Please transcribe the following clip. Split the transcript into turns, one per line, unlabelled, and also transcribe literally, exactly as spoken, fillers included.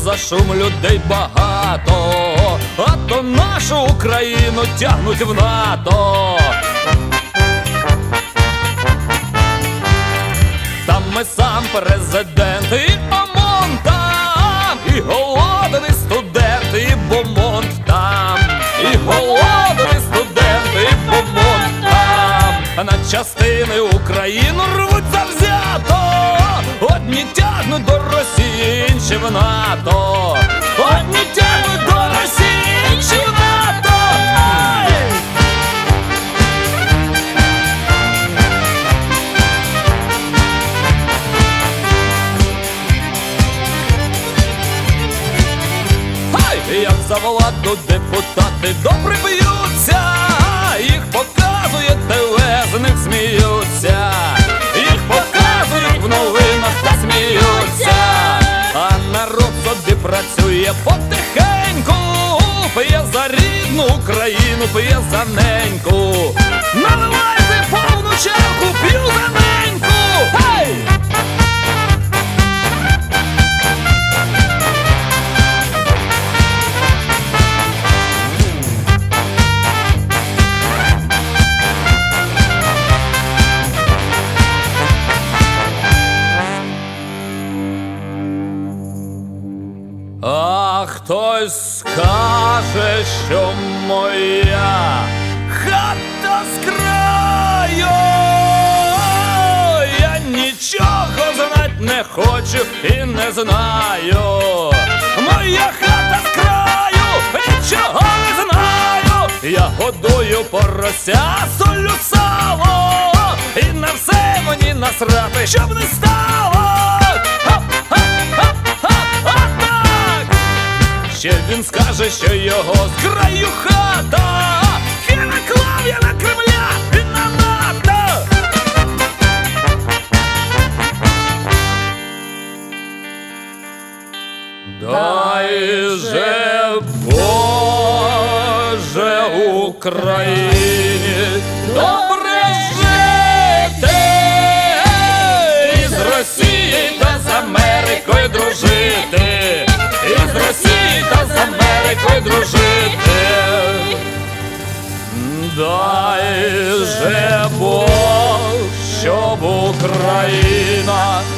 за шум людей багато, а то нашу Україну тягнуть в НАТО. Там ми сам президент, і ОМОН там, і голодний студент, і бомонд там, і голодний студент, і бомонд там. А на частини Україну рвуть завзято, одні тягнуть до Росії, інші в НАТО. Одні тягнуть до Росії, інші в НАТО. Ай! Як за владу депутати добре б'ються, їх показує ТВ, з них сміються, їх показують в новинах та сміються, а народ собі працює потихеньку, п'є за рідну Україну, п'є за неньку. Наливайте повну чарку, п'ю за неньку. Гей! А хтось скаже, що моя хата з краю, я нічого знать не хочу і не знаю. Моя хата з краю, нічого не знаю. Я годую порося, солю сало, і на все мені насрати, щоб не стало. Ще він скаже, що його з краю хата, і наклав я на Кремля і на НАТО. Дай же Боже Україні добре жити, і з Росією та з Америкою дружити, і з Росією та з Америкою дружити. Дай же Бог, щоб Україна